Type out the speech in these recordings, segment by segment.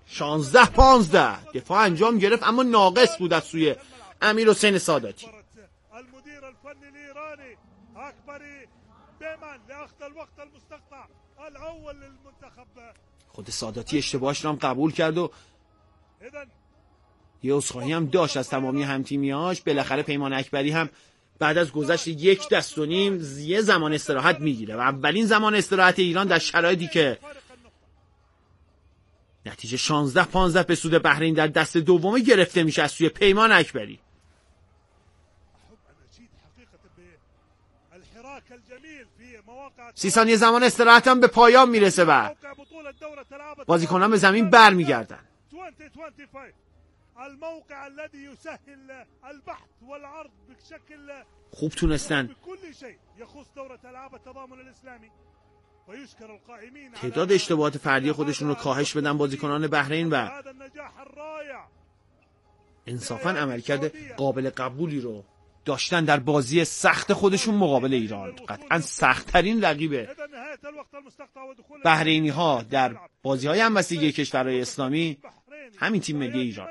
16-15 دفاع انجام گرفت، اما ناقص بود از سوی امیرحسین ساداتی. المدير الفني الإيراني أكبري بيمان لأخذ الوقت المستقطع الأول للمنتخب. خود ساداتی اشتباهش رو هم قبول کرد و یه عذرخواهی هم داشت از تمامی همتیمیاش. بالاخره پیمان اکبری هم بعد از گذشت 1 دست و نیم یه زمان استراحت میگیره و اولین زمان استراحت ایران در شرایطی که نتیجه 16-15 به سود بحرین در دست دوم گرفته میشه از سوی پیمان اکبری. 30 ثانیه زمان استراحت هم به پایان میرسه و بازیکنان به زمین برمیگردن. خوب تونستن تعداد اشتباهات فردی خودشون رو کاهش بدن بازیکنان بحرین و انصافاً عملکرد قابل قبولی رو داشتن در بازی سخت خودشون مقابل ایران. قطعاً سخت‌ترین رقیب بحرینی ها در بازی های همبستگی کشورهای اسلامی همین تیم ملی ایران.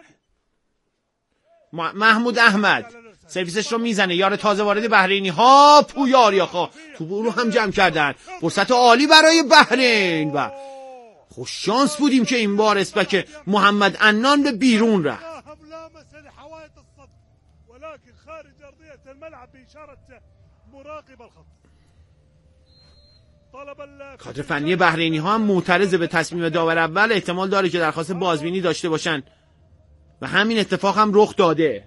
محمود احمد سرویسش رو میزنه، یار تازه وارد بحرینی ها پویا آریاخا توپ رو هم جمع کردن. فرصت عالی برای بحرین و خوش شانس بودیم که این بار اسپک محمد عنان به بیرون رفت. کادر فنی بحرینی ها هم معترض به تصمیم داور اول. احتمال داره که درخواست بازبینی داشته باشن و همین اتفاق هم رخ داده.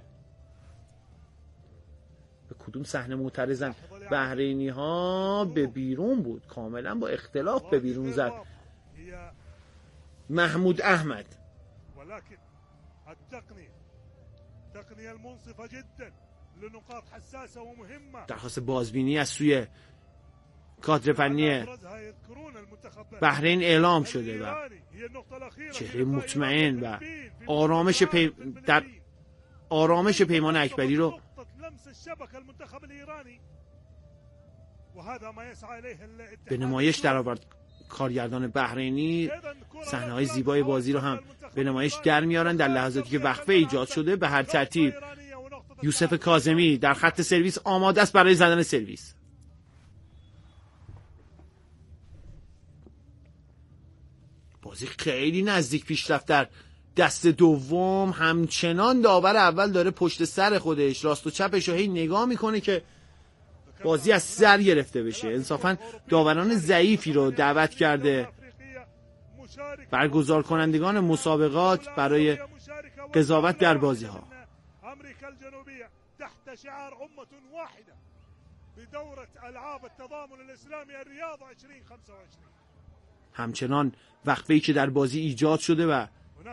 به کدوم صحنه معترضن؟ بحرینی ها به بیرون بود، کاملا با اختلاف به بیرون زد محمود احمد. درخواست بازبینی از سوی کادر فنی بحرین اعلام شده و چهره مطمئن و آرامش پیمان اکبری رو به نمایش درآورد. کارگردان بحرینی صحنه‌های زیبای بازی رو هم به نمایش در میارن در لحظاتی که وقفه ایجاد شده. به هر ترتیب یوسف کاظمی در خط سرویس آماده است برای زدن سرویس. بازی خیلی نزدیک پیش رفت در دست دوم. همچنان داور اول داره پشت سر خودش راست و چپش رو هی نگاه میکنه که بازی از سر گرفته بشه. انصافا داوران ضعیفی رو دعوت کرده برگزار کنندگان مسابقات برای قضاوت در بازی ها. امریکا الجنوبیه تحت شعار امه واحده بدوره العاب التضامن الاسلامی الرياض 2025. همچنان وقفه‌ای که در بازی ایجاد شده و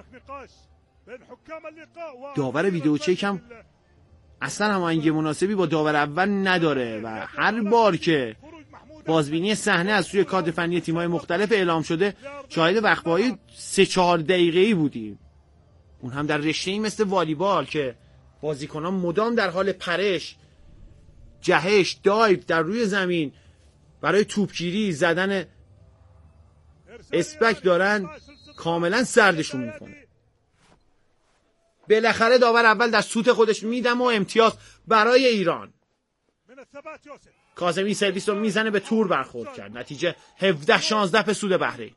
داور ویدیو چک هم اصلا هماهنگی مناسبی با داور اول نداره و هر بار که بازبینی صحنه از سوی کادر فنی تیم‌های مختلف اعلام شده شاهد وقفه‌های 3-4 دقیقه‌ای بودیم. اون هم در رشته‌ای مثل والیبال که بازیکنان مدام در حال پرش، جهش، دایو در روی زمین برای توپگیری زدن اسپک دارن، کاملا سردشون میکنه. بالاخره داور اول در سوت خودش میدم و امتیاز برای ایران. کاظمی سرویس رو میزنه، به تور برخورد کرد. نتیجه 17-16 به سود بحرین.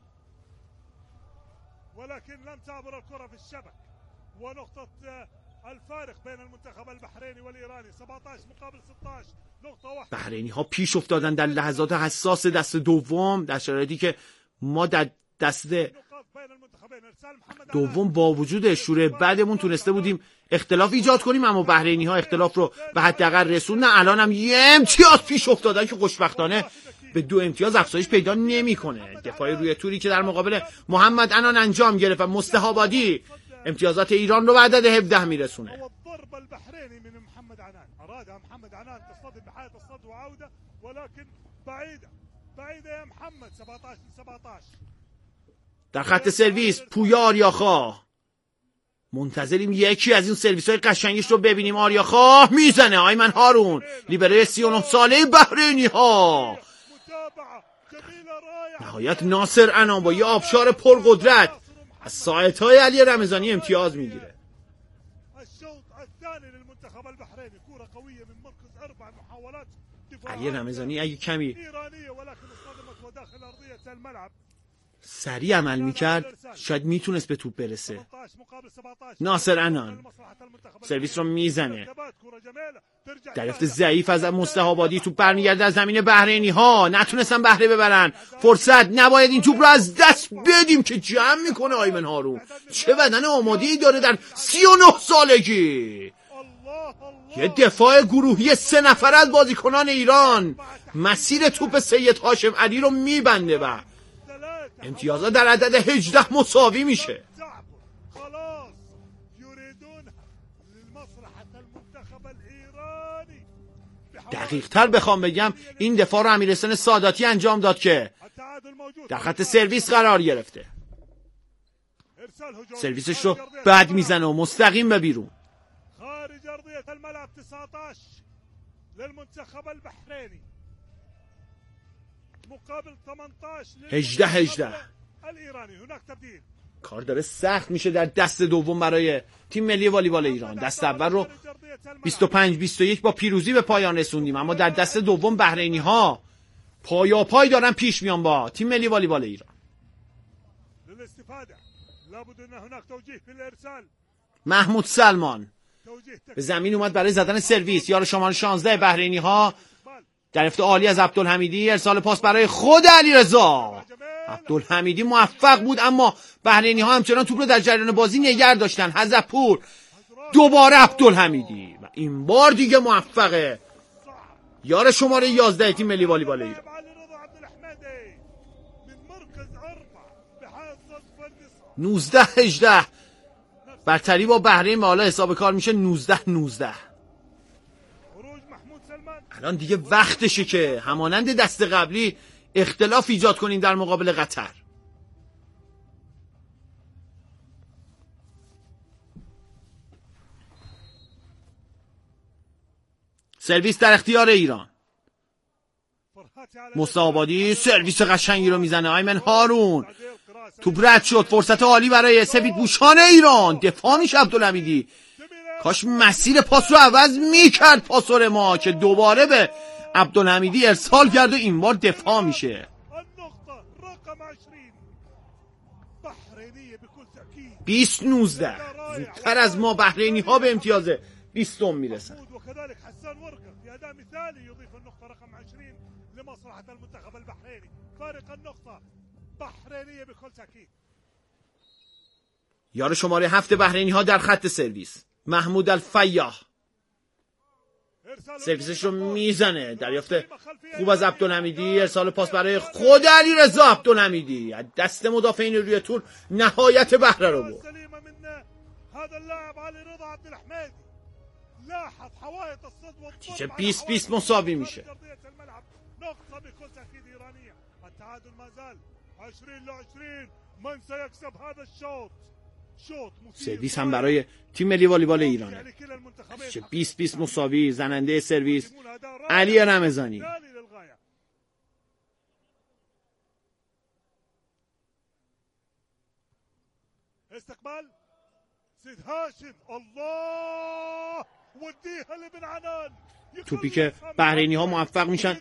ولكن لم تعبر الكرة في الشبك ونقطة الفارق بين المنتخب البحريني والإيراني 17 مقابل 16 نقطة واحدة. بحرینی ها پیش افتادن در لحظات حساس دست دوم در شرایطی که ما در دست دوم با وجود شوره بعدمون تونسته بودیم اختلاف ایجاد کنیم، اما بحرینی ها اختلاف رو به حداقل رسوندن. الان هم یه امتیاز پیش افتادن که خوشبختانه به 2 امتیاز افزایش پیدا نمیکنه. دفاع روی توری که در مقابل محمد عنان انجام گرفت و مصطفی آبادی امتیازات ایران رو به عدد 17 میرسونه. در خط سرویس پویا آریاخا منتظریم یکی از این سرویس های قشنگش رو ببینیم. آریاخا میزنه. آیمن هارون لیبروی 39 ساله بحرینی ها. نهایت ناصر عنان با یه آبشار پرقدرت از ساعتهای علی رمضانی امتیاز میگیره. الشوط الثاني للمنتخب البحريني كرة قوية من مركز 4 محاولات علی رمضانی اگه کمی إيرانية ولكن اصطدمت وداخل أرضية الملعب. سریع عمل میکرد شاید میتونست به توپ برسه. 18 مقابل 17 ناصر عنان سرویس رو میزنه. دریافت ضعیف از مصلح آبادی، توپ برمیگرده از زمین بحرینی ها، نتونستن بهره ببرن. فرصت، نباید این توپ رو از دست بدیم که جمع میکنه آیمن هارون. چه بدن آماده‌ای داره در 39 سالگی. یه دفاع گروهی 3 نفر از بازیکنان ایران مسیر توپ سید هاشم علی رو میبنده و امتیازات در عدد 18 مساوی میشه. دقیق تر بخوام بگم این دفاع رو امیرحسین ساداتی انجام داد که در خط سرویس قرار گرفته. سرویسش رو بد میزنه و مستقیم به بیرون. خارج ارضيه الملعب 19 للمنتخب البحريني مقابل 18 18 الايراني. هناك تبديل. کار داره سخت میشه در دست دوم برای تیم ملی والیبال ایران. دست اول رو 25-21 با پیروزی به پایان رسوندیم، اما در دست دوم بحرینی ها پای دارن پیش میان با تیم ملی والیبال ایران. للاستفاده لابد ان هناك توجيه في الارسال. محمود سلمان به زمین اومد برای زدن سرویس. یار شماره 16 بحرینی ها دریافت عالی از عبدالحمیدی، ارسال پاس برای خود علیرضا. عبدالحمیدی موفق بود اما بحرینی ها همچنان توپ رو در جریان بازی نگه داشتن. حذف‌پور دوباره عبدالحمیدی و این بار دیگه موفقه. یار شماره 11 تیم ملی والیبال ایران. 19-18 برتری با بحرین به حالا حساب کار میشه. 19-19 الان دیگه وقتشه که همانند دست قبلی اختلاف ایجاد کنیم در مقابل قطر. سرویس در اختیار ایران. مصطفی آبادی سرویس قشنگی رو میزنه. آیمن هارون توپ رد شد. فرصت عالی برای سفید پوشان ایران. دفاع میشه عبدالحمیدی. کاش مسیر پاس رو عوض میکرد پاسور ما که دوباره به عبدالحمیدی ارسال کرد و این بار دفاع میشه. 20-19 زودتر از ما بحرینی ها به امتیاز 20 میرسن. یار شماره 7 بحرینی ها در خط سرویس محمود الفیاح سرویسش رو میزنه. دریافت خوب از عبدالحمیدی، ارسال پاس برای خود علیرضا. عبدالحمیدی از دست مدافعین روی تور نهایت بهره رو برد. نتیجه 20-20 مساوی میشه. سرویس هم برای تیم ملی والیبال ایرانه. 20-20 مساوی. زننده سرویس علی رمضانی. استقبال سید هاشم. الله وديها لابن عنان. توپی که بحرینی ها موفق میشن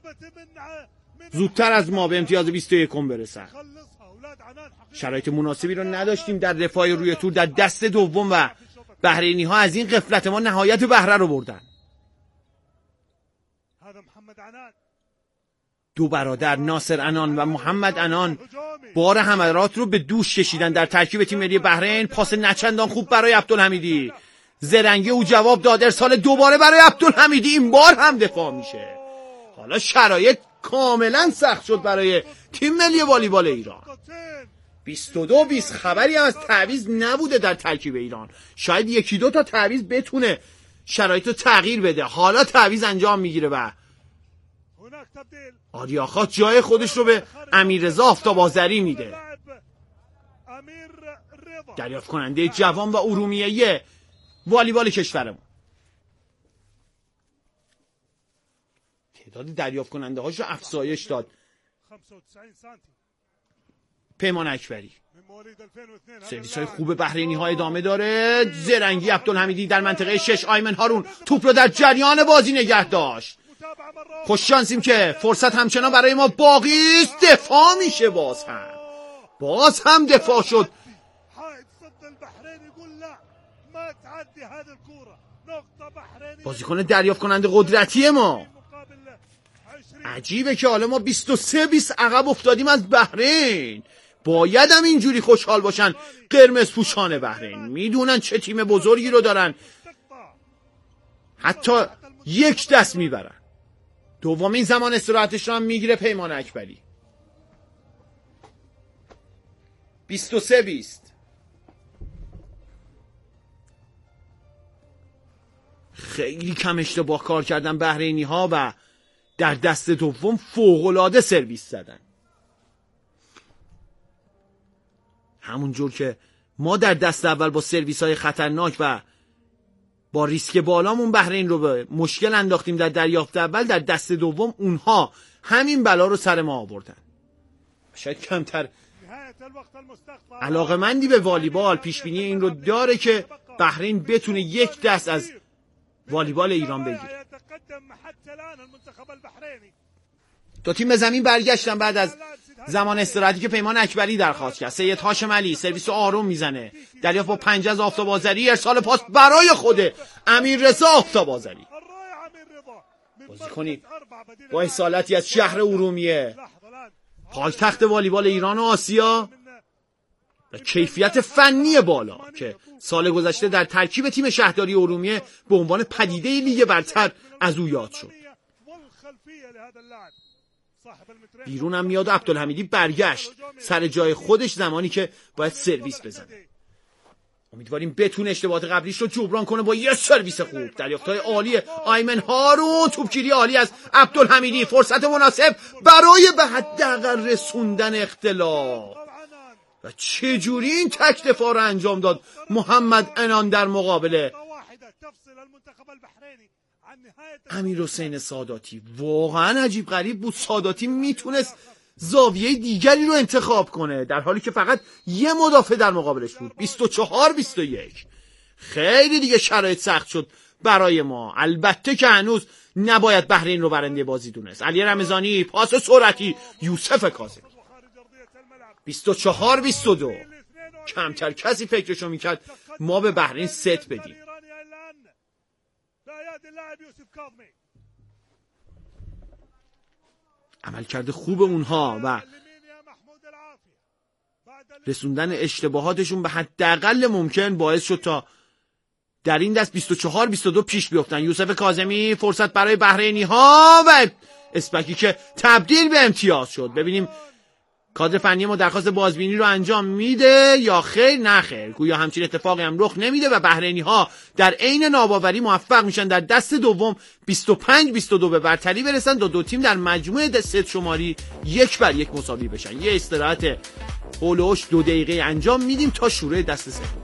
زودتر از ما به امتیاز 21 برسن. شرایط مناسبی رو نداشتیم در دفاع روی تور در دست دوم و بحرینی ها از این غفلت ما نهایت بهره رو بردن. دو برادر ناصر عنان و محمد عنان بار حملات رو به دوش کشیدن در ترکیب تیم ملی بحرین. پاس نچندان خوب برای عبدالحمیدی. زرنگی او جواب داد. ارسال دوباره برای عبدالحمیدی. این بار هم دفاع میشه. حالا شرایط کاملا سخت شد برای تیم ملی والیبال ایران. 22-20 خبری هم از تعویض نبوده در ترکیب ایران. شاید 1-2 تا تعویض بتونه شرایط رو تغییر بده. حالا تعویض انجام میگیره و آریاخا جای خودش رو به امیررضا آفتاب آذری میده. دریافت کننده جوان و ارومیه والیبال کشورمون. تعداد دریافت کننده هاش رو افزایش داد. پیمان اکبری. من مواليد 2002 سرویس های خوب بحرینی ها ادامه داره. زرنگی عبدالحمیدی در منطقه 6. آیمن هارون توپ رو در جریان بازی نگه داشت. متابعة مرة خوش شانسیم که فرصت همچنان برای ما باقی است. دفاع میشه باز هم دفاع شد. حائط صد البحرين يقول لا ما تعدي هذه الكرة. نقطة بحرينية بازیکن دریافت کننده قدرتی ما. مقابل 20. عجیبه که حالا ما 23-20 عقب افتادیم از بحرین. باید هم اینجوری خوشحال باشن قرمز پوشان بحرین. میدونن چه تیم بزرگی رو دارن، حتی یک دست میبرن. دومین زمان استراحتش رو هم میگیره پیمان اکبری. 23-20. خیلی کم اشتباه کار کردن بحرینی ها و در دست دوم فوق‌العاده سرویس زدن. همونجور که ما در دست اول با سرویس های خطرناک و با ریسک بالامون بحرین رو به مشکل انداختیم در دریافت اول، در دست دوم اونها همین بلا رو سر ما آوردن. شاید کمتر علاقمندی به والیبال پیش بینی این رو داره که بحرین بتونه یک دست از والیبال ایران بگیره. دو تیم به زمین برگشتن بعد از زمان استراحتی که پیمان اکبری درخواست کرد. سید هاشم علی سرویس آروم میزنه. دریافت با پنجه از آفتاب آذری. ارسال پاس برای خود امیررضا آفتاب آذری. بازیکنی با اصالتی از شهر ارومیه، پایتخت والیبال ایران و آسیا و کیفیت فنی بالا که سال گذشته در ترکیب تیم شهرداری ارومیه به عنوان پدیده لیگ برتر از او یاد شد. بیرون هم میاد. عبدالحمیدی برگشت سر جای خودش زمانی که باید سرویس بزنه. امیدواریم بتونه اشتباهات قبلیش رو جبران کنه با یه سرویس خوب. دریافت‌های عالی آیمن هارون، توپگیری عالی از عبدالحمیدی، فرصت مناسب برای به حداقل رسوندن اختلاف. و چجوری این تک دفاع رو انجام داد محمد عنان در مقابل امیرحسین ساداتی. واقعا عجیب غریب بود. ساداتی میتونست زاویه دیگری رو انتخاب کنه در حالی که فقط یه مدافع در مقابلش بود. 24-21. خیلی دیگه شرایط سخت شد برای ما. البته که هنوز نباید بحرین رو برنده بازی دونست. علی رمضانی، پاس سرعتی یوسف کاظمی. 24-22. کمتر کسی فکرشو میکرد ما به بحرین ست بدیم. عملکرد خوب اونها و رسوندن اشتباهاتشون به حداقل ممکن باعث شد تا در این دست 24-22 پیش بیفتن. یوسف کاظمی، فرصت برای بحرینی ها و اسپکی که تبدیل به امتیاز شد. ببینیم کادر فنی ما درخواست بازبینی رو انجام میده یا خیر؟ نه خیر، گویا همچین اتفاقی هم رخ نمیده و بحرینی ها در عین ناباوری موفق میشن در دست دوم 25-22 به برتری برسن. دو تیم در مجموعه ست شماری 1-1 مساوی بشن. یه استراحت هولوش 2 دقیقه انجام میدیم تا شروع دست سوم.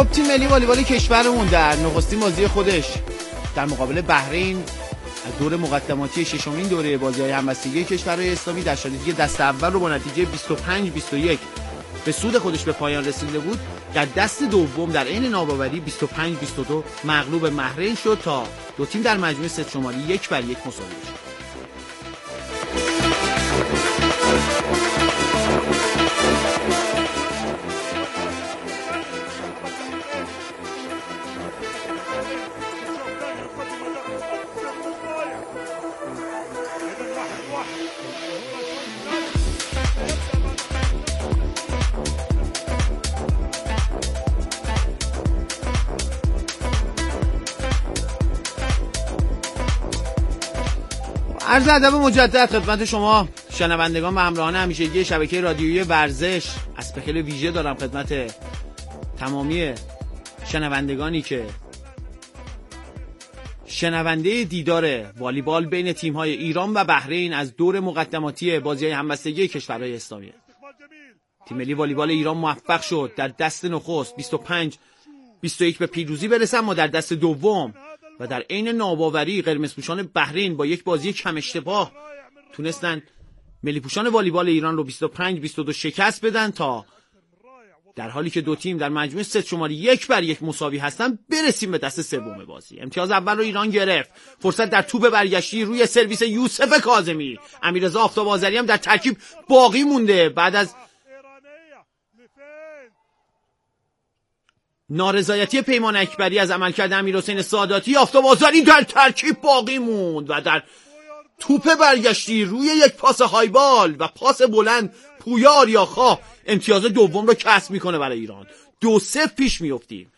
خب تیم ملی والیبال کشورمون در نخستین بازی خودش در مقابل بحرین از دور مقدماتی ششمین دوره بازی‌های همبستگی کشورهای اسلامی در شرایطی دست اول رو با نتیجه 25-21 به سود خودش به پایان رسیده بود، در دست دوم در عین ناباوری 25-22 مغلوب بحرین شد تا دو تیم در مجموع ست شماری 1-1 مساوی شد. عرض ادب مجدد خدمت شما شنوندگان و همراهان همیشگی شبکه رادیویی ورزش. اسپیکل ویژه دارم خدمت تمامی شنوندگانی که شنونده دیدار والیبال بین تیم‌های ایران و بحرین از دور مقدماتی بازی‌های همبستگی کشورهای اسلامی. تیم ملی والیبال ایران موفق شد در دست نخست 25-21 به پیروزی برسه، اما در دست دوم و در عین ناباوری قرمزپوشان بحرین با یک بازی کم اشتباه تونستن ملی پوشان والیبال ایران رو 25-22 شکست بدن تا در حالی که دو تیم در مجموع ست شماری 1-1 مساوی هستن برسیم به دست سوم بازی. امتیاز اول رو ایران گرفت. فرصت در توپ برگشتی روی سرویس یوسف کاظمی. امیررضا آفتاب آذری هم در ترکیب باقی مونده. بعد از نارضایتی پیمان اکبری از عملکرد امیرحسین ساداتی، آفتاب آذری در ترکیب باقی موند و در توپ برگشتی روی یک پاس هایبال و پاس بلند پویا آریاخا امتیاز دوم رو کسب میکنه برای ایران. 2-0 پیش میافتیم.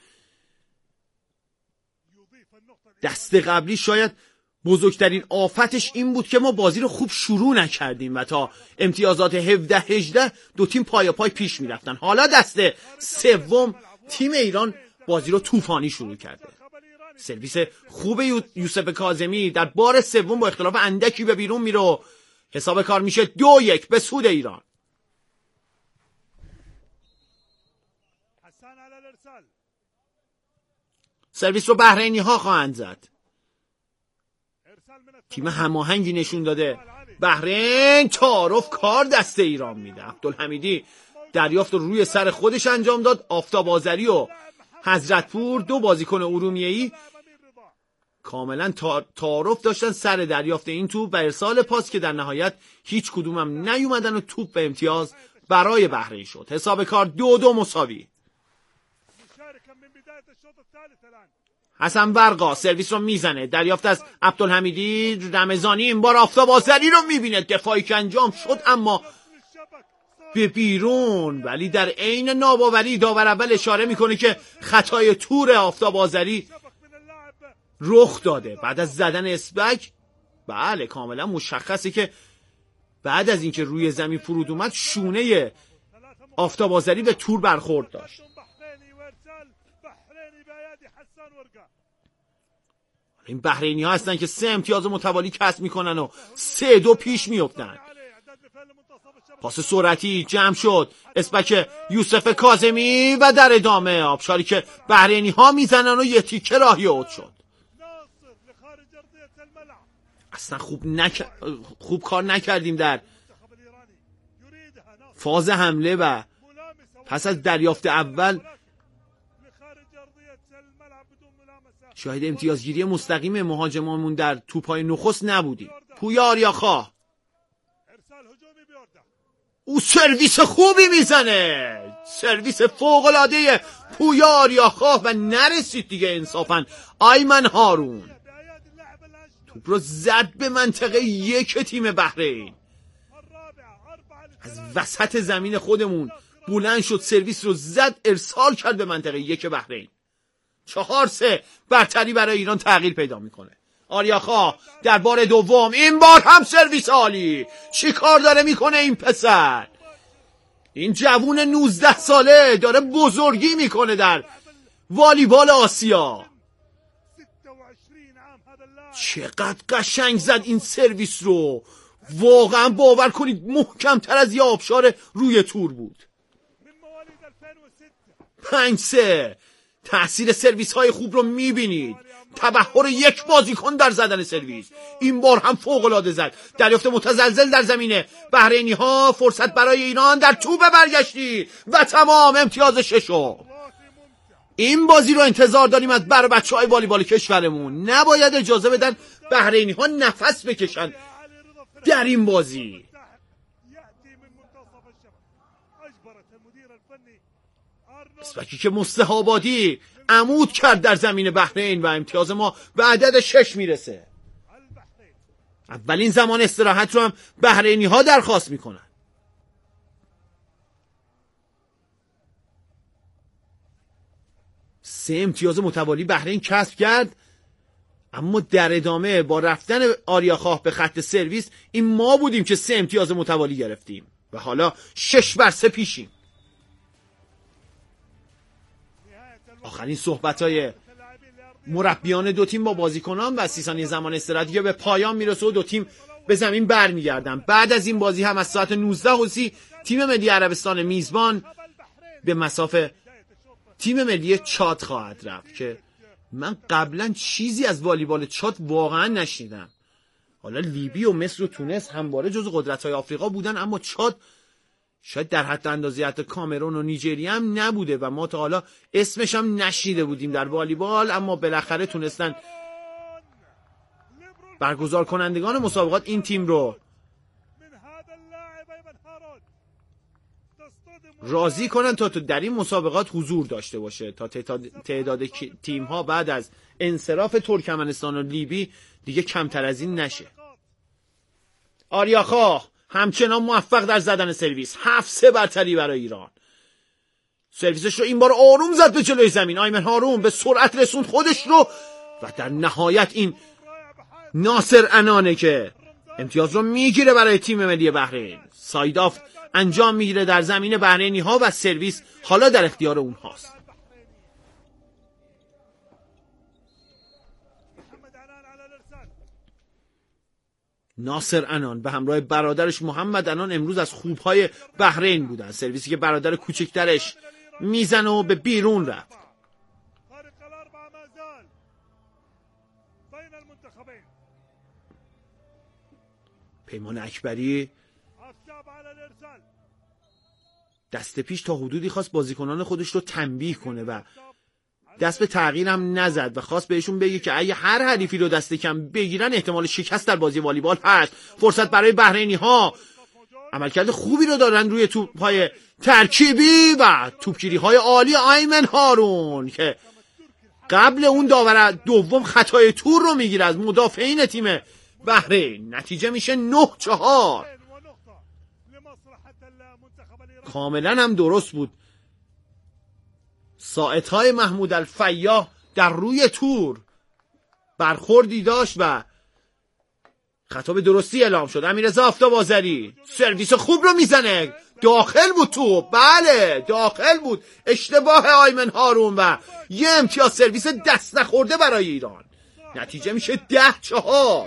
دست قبلی شاید بزرگترین آفتش این بود که ما بازی رو خوب شروع نکردیم و تا امتیازات 17-18 دو تیم پای پای پیش میرفتن. حالا دست سوم تیم ایران بازی رو طوفانی شروع کرده. سرویس خوب یوسف کاظمی در بار سوم با اختلاف اندکی به بیرون میره. حساب کار میشه 2-1 به سود ایران. سرویس رو بحرینی ها خواهند زد. تیم هماهنگی نشون داده. بحرین تعارف کار دست ایران میده. عبدالحمیدی دریافت رو روی سر خودش انجام داد. آفتاب آذری و حضرتپور دو بازیکن ارومیه‌ای کاملا تعارف داشتن سر دریافت این توپ و ارسال پاس که در نهایت هیچ کدومم نیومدن و توپ به امتیاز برای بحرین شد. حساب کار 2-2 مساوی. حسن برقا سرویس رو میزنه. دریافت از عبدالحمیدی. رمضانی این بار آفتاب آذری رو میبینه. دفاعی که انجام شد اما به بیرون، ولی در عین ناباوری داور اول اشاره میکنه که خطای تور آفتاب آذری رخ داده. بعد از زدن اسبک بله کاملا مشخصه که بعد از اینکه روی زمین فرود اومد شونه آفتاب آذری به تور برخورد داشت. این بحرینی ها هستن که 3 امتیاز متوالی کسب میکنن و 3-2 پیش میفتن. پاس سرعتی جمع شد. اسبک یوسف کاظمی و در ادامه آبشاری که بحرینی ها میزنن و یه تیکه راهی اوت شد. اصلا خوب کار نکردیم در فاز حمله و پس از دریافت اول شاهد امتیازگیری مستقیم مهاجمانمون در توپای نخست نبودیم. پویا آریاخا او سرویس خوبی میزنه. سرویس فوق‌العاده پویا آریاخا و نرسید دیگه انصافاً ایمن هارون توپ رو زد به منطقه 1 تیم بحرین. از وسط زمین خودمون بلند شد، سرویس رو زد، ارسال کرد به منطقه 1 بحرین. 4-3 برتری برای ایران تغییر پیدا میکنه. آریاخا در بار دوم، این بار هم سرویس عالی. چی کار داره میکنه این پسر؟ این جوون 19 ساله داره بزرگی میکنه در والیبال آسیا. چقدر قشنگ زد این سرویس رو. واقعا باور کنید محکمتر از یه آبشار روی تور بود. 5-3 تأثیر سرویس های خوب رو میبینید. تبحر یک بازیکن در زدن سرویس، این بار هم فوق العاده زد. دریافت متزلزل در زمینه بحرینی ها. فرصت برای ایران در توپ برگشتی و تمام امتیاز ششم. این بازی رو انتظار داریم از بچه‌های والیبال کشورمون. نباید اجازه بدن بحرینی ها نفس بکشن در این بازی. اسپکی که مستحابادی عمود کرد در زمین بحرین و امتیاز ما به عدد 6 میرسه. اولین زمان استراحت رو هم بحرینی ها درخواست میکنن. سه امتیاز متوالی بحرین کسب کرد، اما در ادامه با رفتن آریاخواه به خط سرویس این ما بودیم که 3 امتیاز متوالی گرفتیم و حالا 6-3 پیشیم. آخرین صحبت‌های مربیان دو تیم با بازیکنان و 30 ثانیه زمان استراحت دیگه به پایان میرسه و دو تیم به زمین برمیگردن. بعد از این بازی هم از ساعت 19:30 تیم ملی عربستان میزبان به مصاف تیم ملی چاد خواهد رفت که من قبلا چیزی از والیبال چاد واقعا نشنیدم. حالا لیبی و مصر و تونس همواره جزو قدرت‌های آفریقا بودن، اما چاد شاید در حد اندازه حتی کامرون و نیجریه هم نبوده و ما تا حالا اسمش هم نشنیده بودیم در والیبال. اما بالاخره تونستن برگزار کنندگان مسابقات این تیم رو راضی کنن تا در این مسابقات حضور داشته باشه، تا تعداد تیم ها بعد از انصراف ترکمنستان و لیبی دیگه کمتر از این نشه. آریاخواه همچنان موفق در زدن سرویس. 7-3 برتری برای ایران. سرویسش رو این بار آروم زد به جلوی زمین. آیمن هارون به سرعت رسوند خودش رو و در نهایت این ناصر انانه که امتیاز رو میگیره برای تیم ملی بحرین. ساید آف انجام میگیره در زمین بحرینی ها و سرویس حالا در اختیار اونهاست. ناصر انان به همراه برادرش محمد انان امروز از خوبهای بحرین بودن. سرویسی که برادر کوچکترش میزنه و به بیرون رفت. پیمان اکبری دست پیش تا حدودی خواست بازیکنان خودش رو تنبیه کنه و دست به تغییر هم نزد و خواست بهشون بگه که اگه هر حریفی رو دست کم بگیرن احتمال شکست در بازی والیبال هست. فرصت برای بحرینی ها. عملکرد خوبی رو دارن روی توپ‌های ترکیبی و توپگیری های عالی آیمن هارون که قبل اون داور دوم خطای تور رو میگیره از مدافعین تیم بحرین. نتیجه میشه 9-4. کاملا هم درست بود. ساعتهای محمود الفیاح در روی تور برخوردی داشت و خطا به درستی اعلام شد. امیررضا آفتاب آذری سرویس خوب رو میزنه. داخل بود توپ. بله داخل بود. اشتباه آیمن هارون و یه امتیاز سرویس دست نخورده برای ایران. نتیجه میشه 10-4.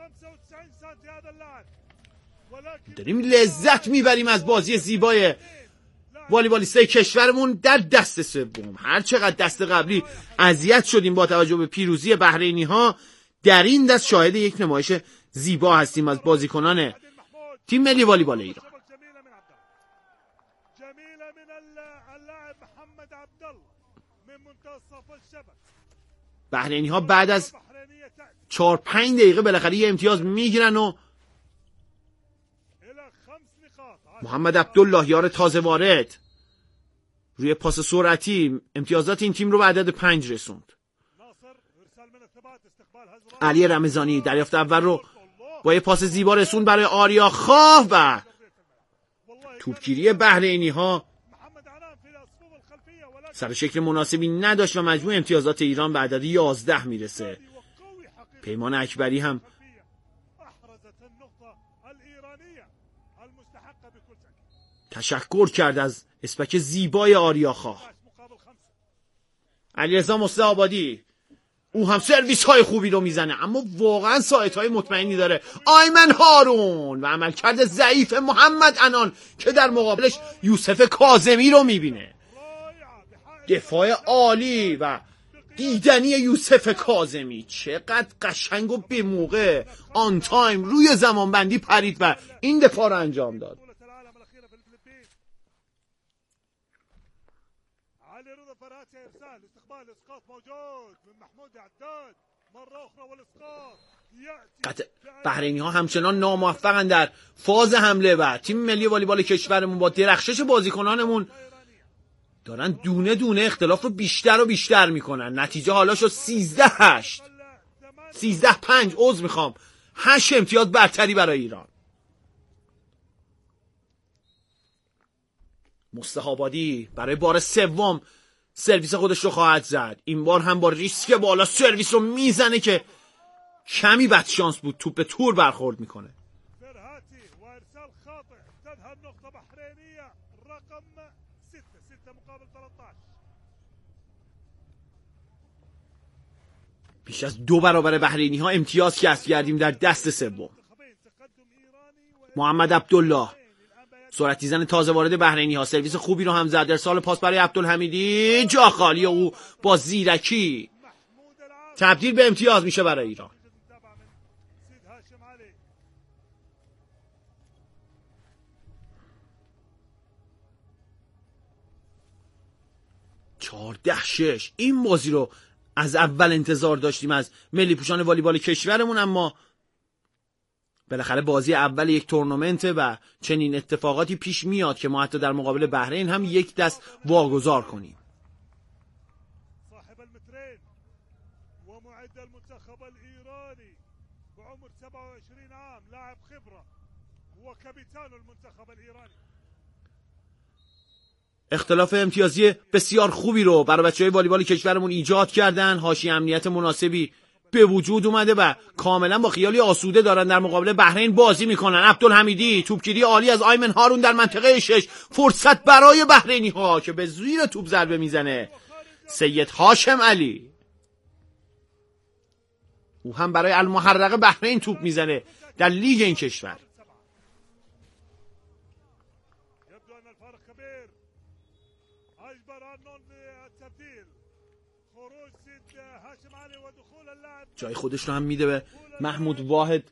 داریم لذت میبریم از بازی زیبای والیبالیستای کشورمون در دست سوم. هر چقدر دست قبلی اذیت شدیم با توجه به پیروزی بحرینی ها، در این دست شاهد یک نمایش زیبا هستیم از بازیکنان تیم ملی والیبال ایران. بحرینی ها بعد از 4-5 دقیقه بالاخره یه امتیاز میگیرن و محمد عبدالله یار تازه وارد روی پاس سرعتی امتیازات این تیم رو به عدد 5 رسوند. علی رمضانی دریافت اول رو با یه پاس زیبا رسوند برای آریاخواه و توپگیری بحرینی ها سر شکل مناسبی نداشت و مجموع امتیازات ایران به عدد 11 میرسه. پیمان اکبری هم تشکر کرد از اسپک زیبای آریاخواه. علیرضا مستعابادی او هم سرویس های خوبی رو میزنه، اما واقعا ساعت های مطمئنی داره. آیمن هارون و عملکرد ضعیف محمد انان که در مقابلش یوسف کاظمی رو میبینه. دفاع عالی و دیدنی یوسف کاظمی، چقدر قشنگ و به موقع آن تایم روی زمان بندی پرید و این دفاع رو انجام داد. بحرینی ها همچنان ناموفقن در فاز حمله و تیم ملی والیبال کشورمون با درخشش بازیکنانمون دارن دونه دونه اختلاف رو بیشتر و بیشتر میکنن. نتیجه حالا شد 13-8 13-5 عذر میخوام 8 امتیاز برتری برای ایران. مصطفی برای بار سوم سرویس خودش رو خواهد زد. این بار هم با ریسک بالا سرویس رو میزنه که کمی بد شانس بود، توپ به تور برخورد میکنه. بیش از 2 برابر بحرینی ها امتیاز کسب کردیم در دست سوم. محمد عبدالله سرعتی زن تازه وارد بحرینی ها سرویس خوبی رو هم زد. ارسال پاس برای عبدالحمیدی، جا خالی او با زیرکی تبدیل به امتیاز میشه برای ایران. چهارده 6 این بازی رو از اول انتظار داشتیم از ملی پوشان والیبال کشورمون، اما بالاخره بازی اول یک تورنمنته و چنین اتفاقاتی پیش میاد که ما حتی در مقابل بحرین هم یک دست واگذار کنیم. صاحب المترين ومعد المنتخب الإيراني بعمر 27 عام، لاعب خبرة وكابتن المنتخب الإيراني. اختلاف امتیازی بسیار خوبی رو برای بچه‌های والیبال کشورمون ایجاد کردن. حاشیه امنیت مناسبی به وجود اومده و کاملا با خیالی آسوده دارن در مقابل بحرین بازی میکنن. عبدالحمیدی توپگیری عالی از آیمن هارون در منطقه 6، فرصت برای بحرینی ها که به زیر توپ ضربه میزنه سید هاشم علی. او هم برای المحرقه بحرین توپ میزنه در لیگ این کشور. جای خودش رو هم میده به محمود واحد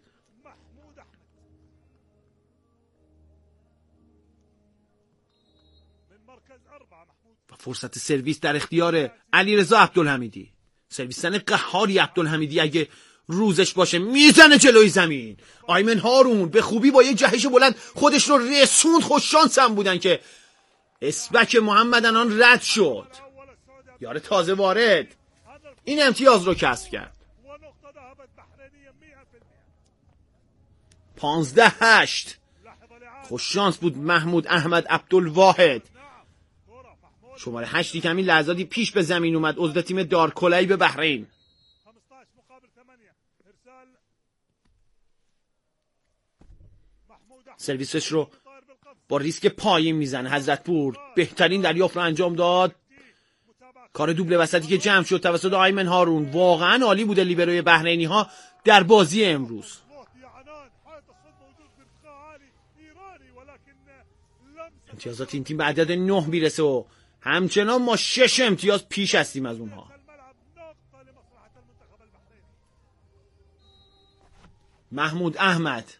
و فرصت سرویس در اختیار علیرضا عبدالحمیدی. سرویس زن قهاری عبدالحمیدی اگه روزش باشه میزنه جلوی زمین. آیمن هارون به خوبی با یک جهش بلند خودش رو رسوند. خوش شانس هم بودن که اسبک محمد انان رد شد. یار تازه وارد این امتیاز رو کسب کرد. 15-8 خوش شانس بود محمود احمد عبدالواحد. شماره 8 کمی لحظاتی پیش به زمین اومد عضو تیم دارکلای به بحرین. سرویسش رو با ریسک پایین میزنه. حضرتپور بهترین دریافت رو انجام داد. کار دوبل وسطی که جمع شد توسط آیمن هارون واقعا عالی بوده لیبروی بحرینی ها در بازی امروز. امتیازات این تیم به عدد 9 میرسه و همچنان ما 6 امتیاز پیش هستیم از اونها. محمود احمد